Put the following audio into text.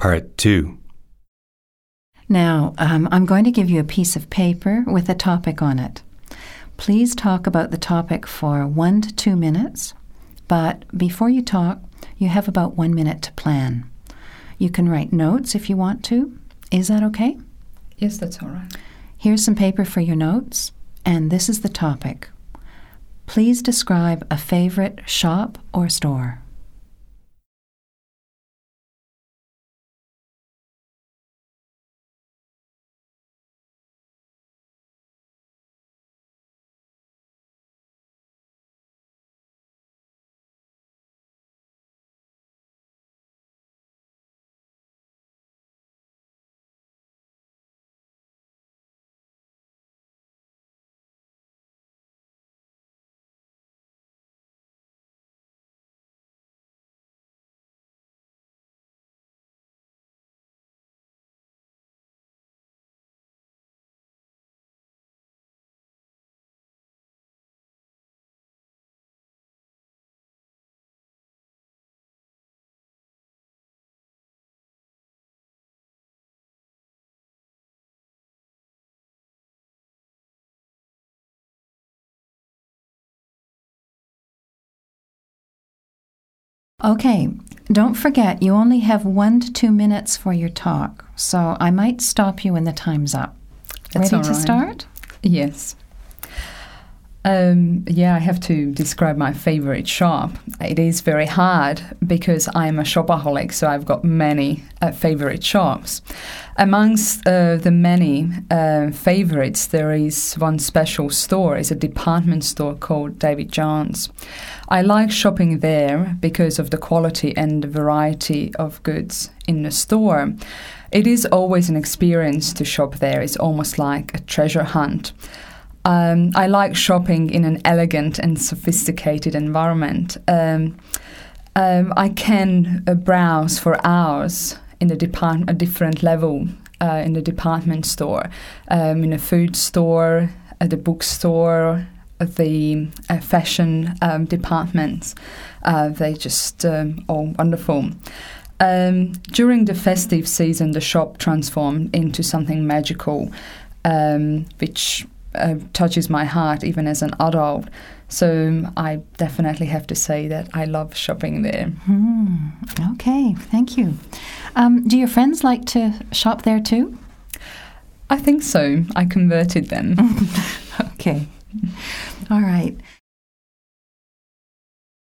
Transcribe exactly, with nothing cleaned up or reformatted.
Part two. Now, um, I'm going to give you a piece of paper with a topic on it. Please talk about the topic for one to two minutes, but before you talk, you have about one minute to plan. You can write notes if you want to. Is that okay? Yes, that's all right. Here's some paper for your notes, and this is the topic. Please describe a favorite shop or store. Okay, don't forget you only have one to two minutes for your talk, so I might stop you when the time's up. That's Ready all to right. start? Yes. Um, yeah, I have to describe my favorite shop. It is very hard because I'm a shopaholic, so I've got many uh, favorite shops. Amongst uh, the many uh, favorites, there is one special store. It's a department store called David Jones. I like shopping there because of the quality and the variety of goods in the store. It is always an experience to shop there. It's almost like a treasure hunt. Um, I like shopping in an elegant and sophisticated environment. Um, um, I can uh, browse for hours in the depart- a different level uh, in the department store, um, in a food store, at the bookstore, at the uh, fashion um, departments. Uh, they just um, all wonderful. Um, during the festive season, the shop transformed into something magical, um, which Uh, touches my heart even as an adult. So I definitely have to say that I love shopping there. Hmm. Okay, thank you. Um, do your friends like to shop there too? I think so. I converted them. Okay. All right.